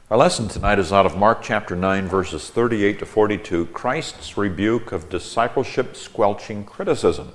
Our lesson tonight is out of Mark chapter 9, verses 38 to 42, Christ's rebuke of discipleship squelching criticism.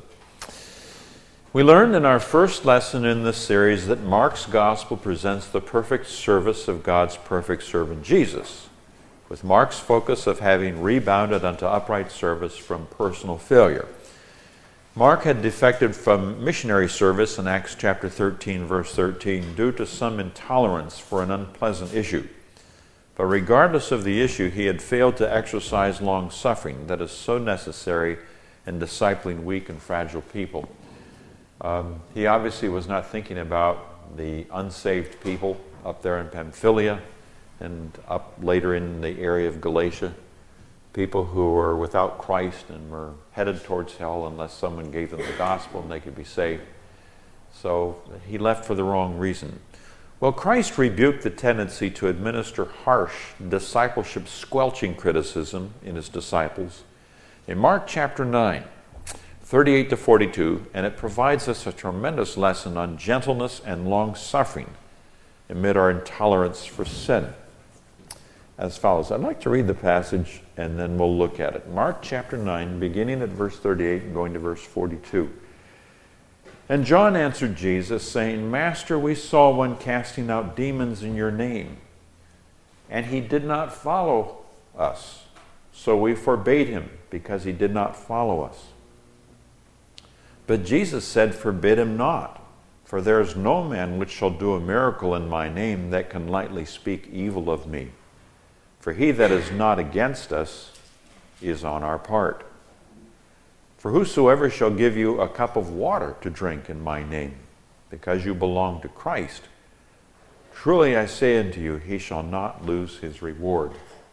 We learned in our first lesson in this series that Mark's gospel presents the perfect service of God's perfect servant Jesus, with Mark's focus of having rebounded unto upright service from personal failure. Mark had defected from missionary service in Acts chapter 13, verse 13, due to some intolerance for an unpleasant issue. But regardless of the issue, he had failed to exercise long-suffering that is so necessary in discipling weak and fragile people. He obviously was not thinking about the unsaved people up there in Pamphylia and up later in the area of Galatia, people who were without Christ and were headed towards hell unless someone gave them the gospel and they could be saved. So he left for the wrong reason. Well, Christ rebuked the tendency to administer harsh discipleship squelching criticism in his disciples in Mark chapter 9, 38 to 42, and it provides us a tremendous lesson on gentleness and long-suffering amid our intolerance for sin. As follows. I'd like to read the passage and then we'll look at it. Mark chapter 9, beginning at verse 38 and going to verse 42. And John answered Jesus, saying, Master, we saw one casting out demons in your name, and he did not follow us. So we forbade him, because he did not follow us. But Jesus said, Forbid him not, for there is no man which shall do a miracle in my name that can lightly speak evil of me. For he that is not against us is on our part. For whosoever shall give you a cup of water to drink in my name, because you belong to Christ, truly I say unto you, he shall not lose his reward.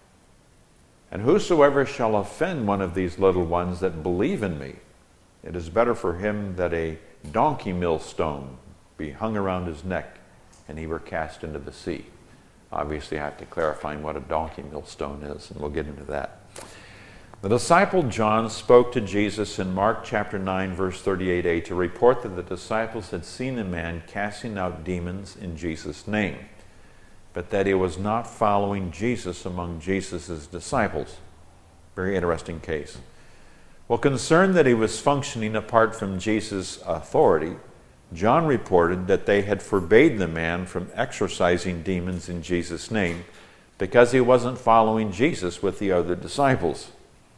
And whosoever shall offend one of these little ones that believe in me, it is better for him that a donkey millstone be hung around his neck and he were cast into the sea. Obviously I have to clarify what a donkey millstone is, and we'll get into that. The disciple John spoke to Jesus in Mark chapter 9, verse 38a to report that the disciples had seen a man casting out demons in Jesus' name, but that he was not following Jesus among Jesus' disciples. Very interesting case. Well, concerned that he was functioning apart from Jesus' authority, John reported that they had forbade the man from exorcising demons in Jesus' name because he wasn't following Jesus with the other disciples.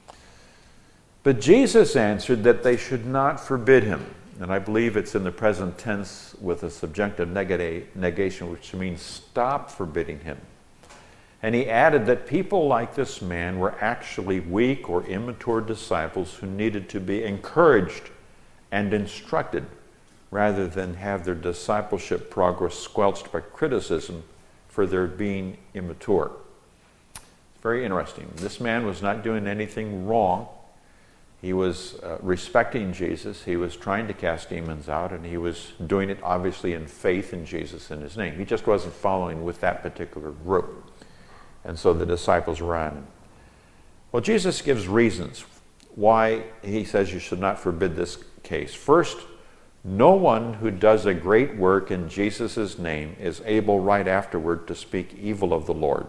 But Jesus answered that they should not forbid him. And I believe it's in the present tense with a subjunctive negation, which means stop forbidding him. And he added that people like this man were actually weak or immature disciples who needed to be encouraged and instructed rather than have their discipleship progress squelched by criticism for their being immature. It's very interesting. This man was not doing anything wrong. He was respecting Jesus. He was trying to cast demons out, and he was doing it obviously in faith in Jesus and his name. He just wasn't following with that particular group. And so the disciples ran him. Well, Jesus gives reasons why he says you should not forbid this case. First, no one who does a great work in Jesus' name is able right afterward to speak evil of the Lord.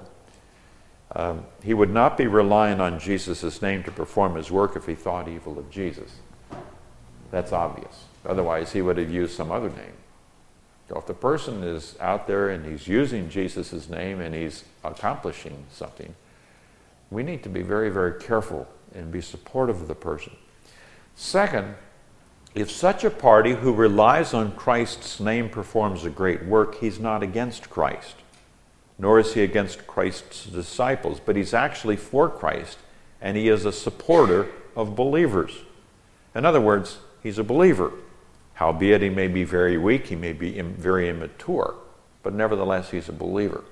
He would not be relying on Jesus' name to perform his work if he thought evil of Jesus. That's obvious. Otherwise, he would have used some other name. So if the person is out there and he's using Jesus' name and he's accomplishing something, we need to be very, very careful and be supportive of the person. Second, if such a party who relies on Christ's name performs a great work, he's not against Christ. Nor is he against Christ's disciples, but he's actually for Christ, and he is a supporter of believers. In other words, he's a believer. Howbeit he may be very weak, he may be very immature, but nevertheless he's a believer.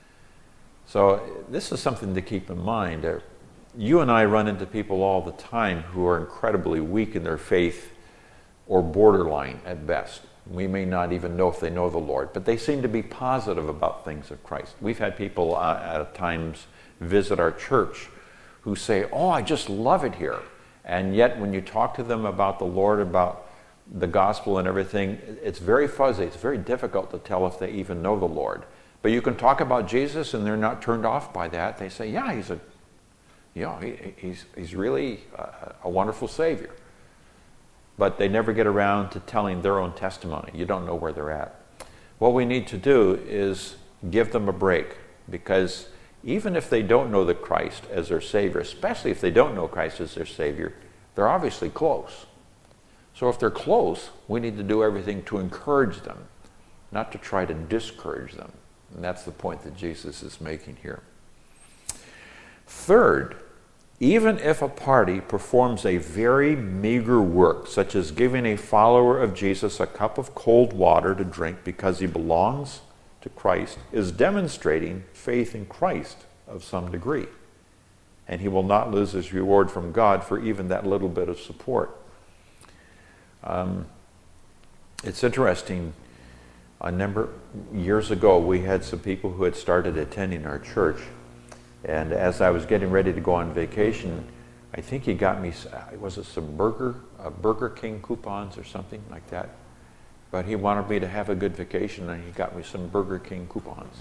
So this is something to keep in mind. You and I run into people all the time who are incredibly weak in their faith or borderline at best. We may not even know if they know the Lord, but they seem to be positive about things of Christ. We've had people at times visit our church who say, oh, I just love it here. And yet when you talk to them about the Lord, about the gospel and everything, it's very fuzzy. It's very difficult to tell if they even know the Lord. But you can talk about Jesus and they're not turned off by that. They say, yeah, he's really a wonderful Savior. But they never get around to telling their own testimony. You don't know where they're at. What we need to do is give them a break, because even if they don't know the Christ as their Savior, especially if they don't know Christ as their Savior, they're obviously close. So if they're close, we need to do everything to encourage them, not to try to discourage them. And that's the point that Jesus is making here. Third, even if a party performs a very meager work, such as giving a follower of Jesus a cup of cold water to drink because he belongs to Christ, is demonstrating faith in Christ of some degree. And he will not lose his reward from God for even that little bit of support. It's interesting. A number years ago, we had some people who had started attending our church. And as I was getting ready to go on vacation, I think he got me, was it some Burger King coupons or something like that? But he wanted me to have a good vacation, and he got me some Burger King coupons.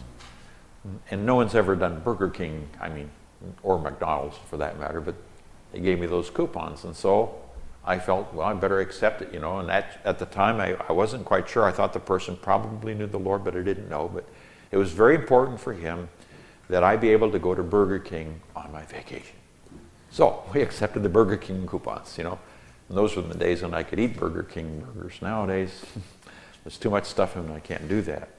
And no one's ever done Burger King, or McDonald's for that matter, but they gave me those coupons. And so I felt, well, I better accept it, And at the time, I wasn't quite sure. I thought the person probably knew the Lord, but I didn't know. But it was very important for him that I be able to go to Burger King on my vacation. So we accepted the Burger King coupons, And those were the days when I could eat Burger King burgers. Nowadays, there's too much stuff in them, I can't do that.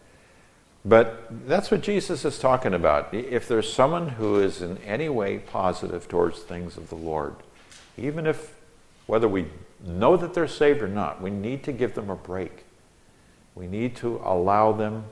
But that's what Jesus is talking about. If there's someone who is in any way positive towards things of the Lord, even if, whether we know that they're saved or not, we need to give them a break. We need to allow them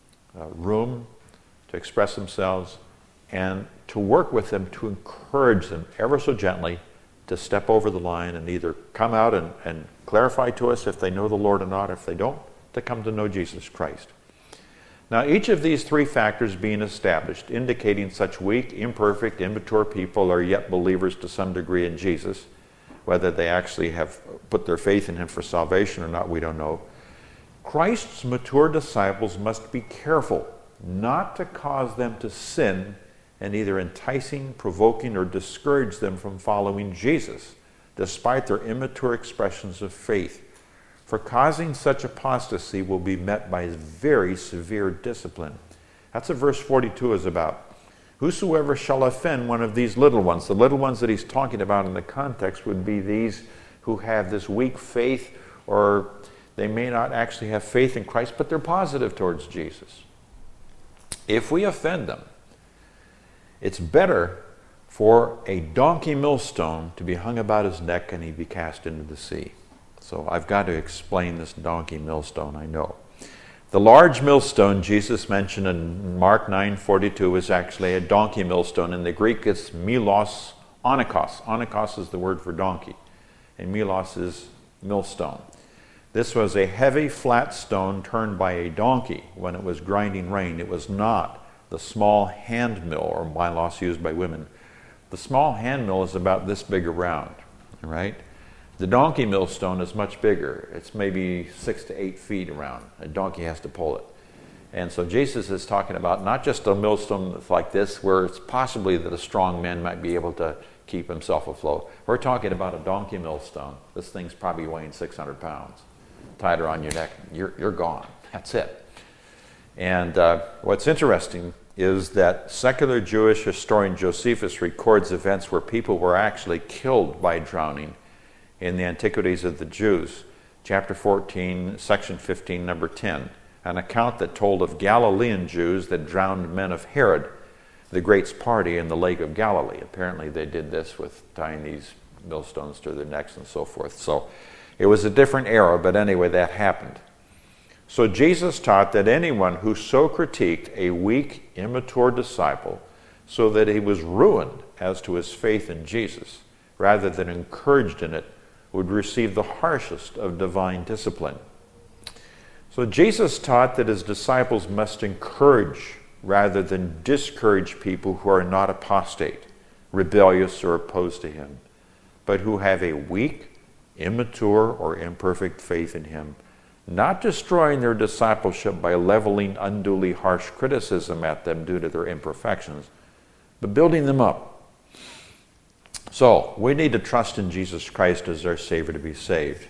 room to express themselves and to work with them to encourage them ever so gently to step over the line and either come out and clarify to us if they know the Lord or not. If they don't, to come to know Jesus Christ. Now, each of these three factors being established, indicating such weak, imperfect, immature people are yet believers to some degree in Jesus. Whether they actually have put their faith in him for salvation or not, we don't know. Christ's mature disciples must be careful not to cause them to sin and either enticing, provoking, or discourage them from following Jesus, despite their immature expressions of faith. For causing such apostasy will be met by very severe discipline. That's what verse 42 is about. Whosoever shall offend one of these little ones, the little ones that he's talking about in the context would be these who have this weak faith, or they may not actually have faith in Christ, but they're positive towards Jesus. If we offend them, it's better for a donkey millstone to be hung about his neck and he be cast into the sea. So I've got to explain this donkey millstone, I know. The large millstone Jesus mentioned in Mark 9:42 is actually a donkey millstone. In the Greek, it's milos onikos. Onikos is the word for donkey, and milos is millstone. This was a heavy, flat stone turned by a donkey when it was grinding grain. It was not the small hand mill or milos used by women. The small hand mill is about this big around, right? The donkey millstone is much bigger. It's maybe 6 to 8 feet around. A donkey has to pull it. And so Jesus is talking about not just a millstone that's like this, where it's possibly that a strong man might be able to keep himself afloat. We're talking about a donkey millstone. This thing's probably weighing 600 pounds. Tied around your neck, you're gone. That's it. And what's interesting is that secular Jewish historian Josephus records events where people were actually killed by drowning in the Antiquities of the Jews, chapter 14, section 15, number 10, an account that told of Galilean Jews that drowned men of Herod, the great's party in the Lake of Galilee. Apparently they did this with tying these millstones to their necks and so forth. So it was a different era, but anyway, that happened. So Jesus taught that anyone who so critiqued a weak, immature disciple so that he was ruined as to his faith in Jesus, rather than encouraged in it, would receive the harshest of divine discipline. So Jesus taught that his disciples must encourage rather than discourage people who are not apostate, rebellious, or opposed to him, but who have a weak, immature, or imperfect faith in him, not destroying their discipleship by leveling unduly harsh criticism at them due to their imperfections, but building them up. So, we need to trust in Jesus Christ as our Savior to be saved.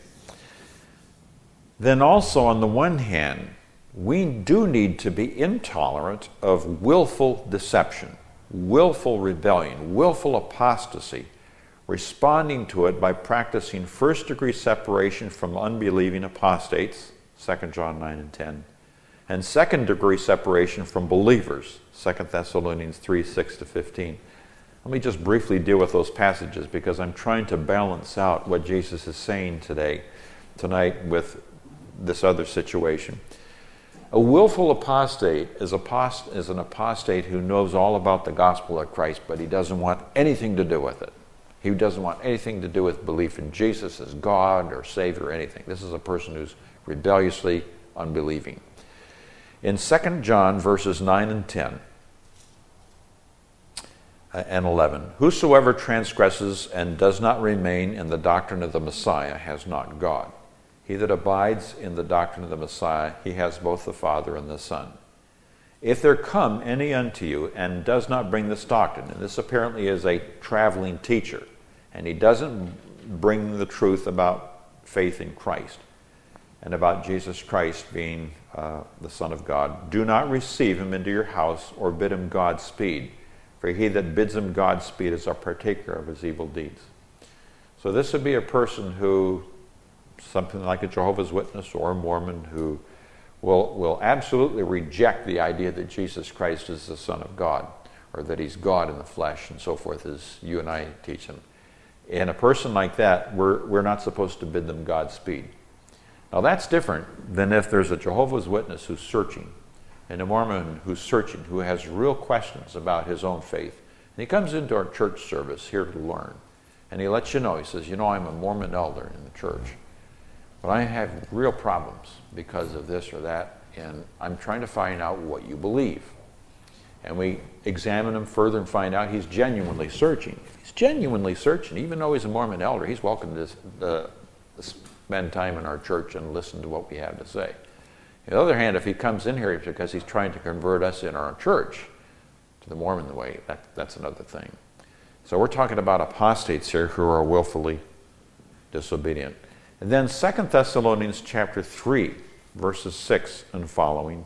Then also, on the one hand, we do need to be intolerant of willful deception, willful rebellion, willful apostasy, responding to it by practicing first-degree separation from unbelieving apostates, 2 John 9 and 10, and second-degree separation from believers, 2 Thessalonians 3, 6 to 15. Let me just briefly deal with those passages because I'm trying to balance out what Jesus is saying tonight with this other situation. A willful apostate is an apostate who knows all about the gospel of Christ, but he doesn't want anything to do with it. He doesn't want anything to do with belief in Jesus as God or Savior or anything. This is a person who's rebelliously unbelieving. In 2 John verses 9 and 10 and 11, whosoever transgresses and does not remain in the doctrine of the Messiah has not God. He that abides in the doctrine of the Messiah, he has both the Father and the Son. If there come any unto you and does not bring this doctrine, and this apparently is a traveling teacher, and he doesn't bring the truth about faith in Christ and about Jesus Christ being the Son of God, do not receive him into your house or bid him Godspeed, for he that bids him Godspeed is a partaker of his evil deeds. So this would be a person who, something like a Jehovah's Witness or a Mormon, who will absolutely reject the idea that Jesus Christ is the Son of God, or that he's God in the flesh and so forth, as you and I teach him. And a person like that, we're not supposed to bid them Godspeed. Now that's different than if there's a Jehovah's Witness who's searching, and a Mormon who's searching, who has real questions about his own faith. And he comes into our church service here to learn, and he lets you know, he says, I'm a Mormon elder in the church, but I have real problems because of this or that, and I'm trying to find out what you believe. And we examine him further and find out he's genuinely searching. If he's genuinely searching, even though he's a Mormon elder, he's welcome to spend time in our church and listen to what we have to say. On the other hand, if he comes in here because he's trying to convert us in our church to the Mormon way, that's another thing. So we're talking about apostates here who are willfully disobedient. And then 2 Thessalonians chapter 3, verses 6 and following,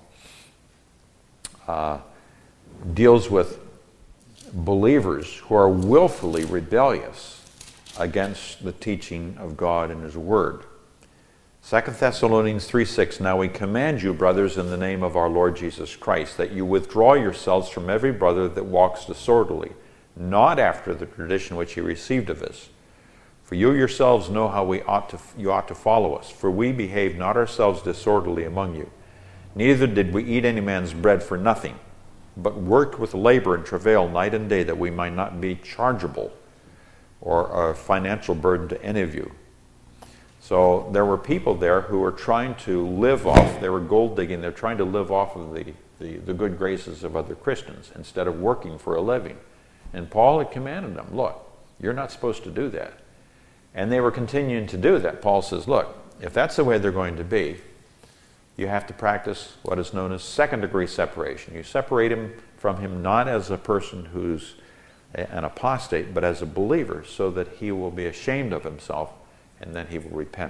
deals with believers who are willfully rebellious against the teaching of God and his word. 2 Thessalonians 3:6, now we command you, brothers, in the name of our Lord Jesus Christ, that you withdraw yourselves from every brother that walks disorderly, not after the tradition which he received of us. For you yourselves know how you ought to follow us, for we behaved not ourselves disorderly among you. Neither did we eat any man's bread for nothing, but worked with labor and travail night and day, that we might not be chargeable or a financial burden to any of you. So there were people there who were trying to live off, they were gold digging, they're trying to live off of the good graces of other Christians instead of working for a living. And Paul had commanded them, look, you're not supposed to do that. And they were continuing to do that. Paul says, look, if that's the way they're going to be, you have to practice what is known as second-degree separation. You separate him from him not as a person who's an apostate, but as a believer, so that he will be ashamed of himself and then he will repent.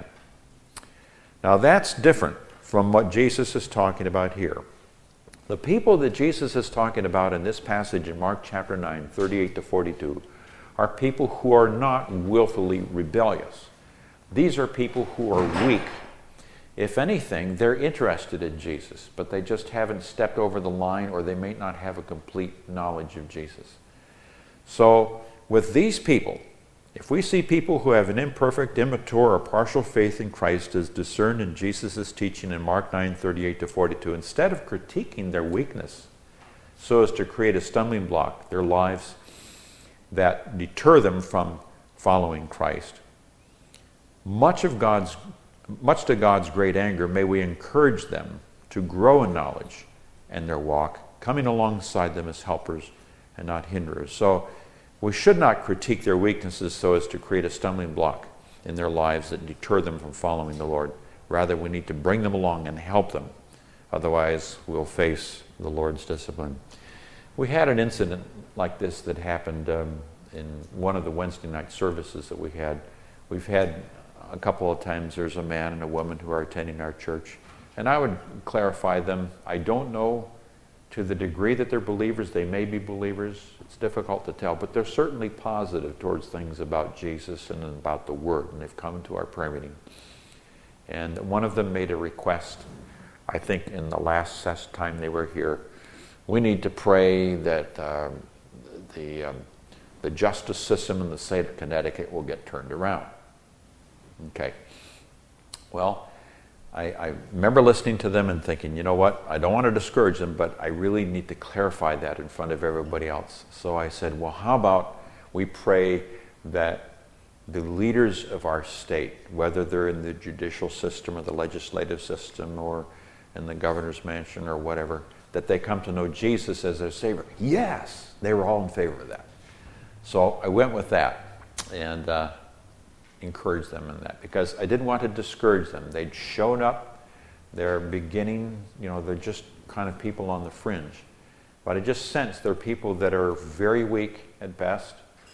Now that's different from what Jesus is talking about here. The people that Jesus is talking about in this passage in Mark chapter 9, 38 to 42, are people who are not willfully rebellious. These are people who are weak. If anything, they're interested in Jesus, but they just haven't stepped over the line, or they may not have a complete knowledge of Jesus. So with these people, if we see people who have an imperfect, immature, or partial faith in Christ as discerned in Jesus' teaching in Mark 9, 38 to 42, instead of critiquing their weakness so as to create a stumbling block, their lives that deter them from following Christ, much to God's great anger, may we encourage them to grow in knowledge and their walk, coming alongside them as helpers and not hinderers. So we should not critique their weaknesses so as to create a stumbling block in their lives that deter them from following the Lord. Rather, we need to bring them along and help them. Otherwise, we'll face the Lord's discipline. We had an incident like this that happened in one of the Wednesday night services that we had. We've had a couple of times, there's a man and a woman who are attending our church. And I would clarify them. I don't know to the degree that they're believers. They may be believers. It's difficult to tell. But they're certainly positive towards things about Jesus and about the Word. And they've come to our prayer meeting. And one of them made a request, I think in the last time they were here. We need to pray that the justice system in the state of Connecticut will get turned around. Okay. Well, I remember listening to them and thinking, you know what, I don't want to discourage them, but I really need to clarify that in front of everybody else. So I said, well, how about we pray that the leaders of our state, whether they're in the judicial system or the legislative system or in the governor's mansion or whatever, that they come to know Jesus as their Savior. Yes, they were all in favor of that. So I went with that and encouraged them in that because I didn't want to discourage them. They'd shown up, they're beginning, they're just kind of people on the fringe. But I just sensed they're people that are very weak at best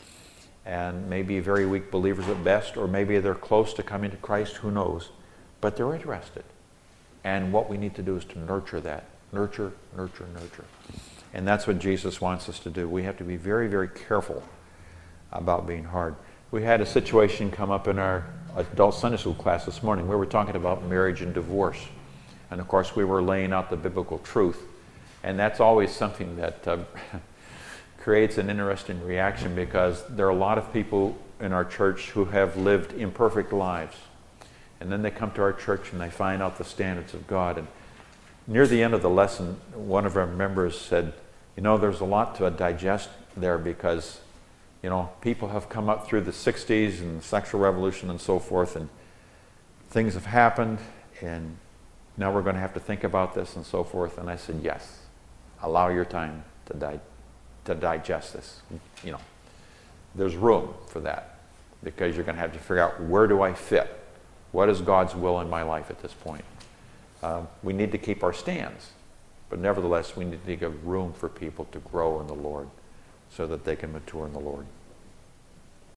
and maybe very weak believers at best, or maybe they're close to coming to Christ, who knows. But they're interested. And what we need to do is to nurture that. Nurture, nurture, nurture. And that's what Jesus wants us to do. We have to be very, very careful about being hard. We had a situation come up in our adult Sunday school class this morning. We were talking about marriage and divorce. And of course, we were laying out the biblical truth. And that's always something that creates an interesting reaction because there are a lot of people in our church who have lived imperfect lives. And then they come to our church and they find out the standards of God. And near the end of the lesson, one of our members said, there's a lot to digest there because people have come up through the 60s and the sexual revolution and so forth, and things have happened, and now we're going to have to think about this and so forth. And I said, yes, allow your time to digest this. There's room for that because you're going to have to figure out, where do I fit? What is God's will in my life at this point? We need to keep our stands, but nevertheless, we need to give room for people to grow in the Lord so that they can mature in the Lord.